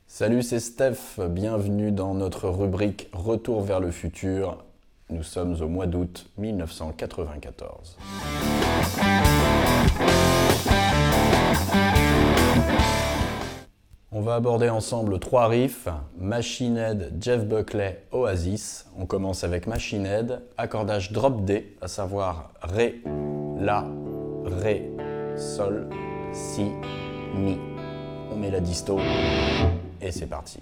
Salut, c'est Steph, bienvenue dans notre rubrique Retour vers le futur. Nous sommes au mois d'août 1994. On va aborder ensemble 3 riffs, Machine Head, Jeff Buckley, Oasis. On commence avec Machine Head, accordage drop D, à savoir Ré, La, Ré, Sol, Si, Mi. On met la disto et c'est parti.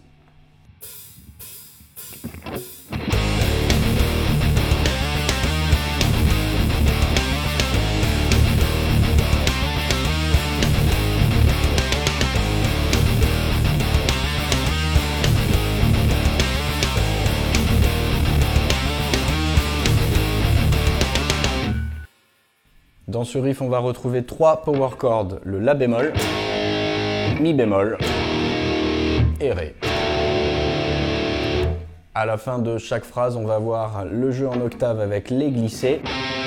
Dans ce riff, on va retrouver 3 power chords, le La bémol, Mi bémol et Ré. À la fin de chaque phrase, on va voir le jeu en octave avec les glissés.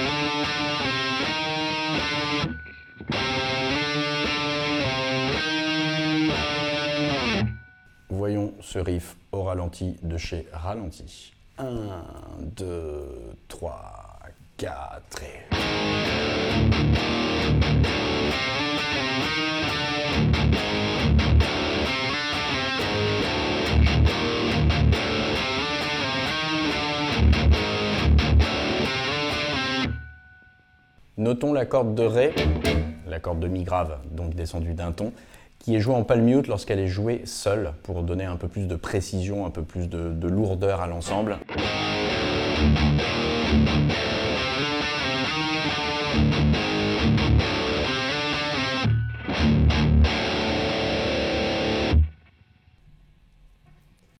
Voyons ce riff au ralenti de chez Ralenti. 1, 2, 3, 4 et... Notons la corde de Ré, la corde de Mi grave, donc descendue d'un ton, qui est jouée en palm mute lorsqu'elle est jouée seule, pour donner un peu plus de précision, un peu plus de lourdeur à l'ensemble.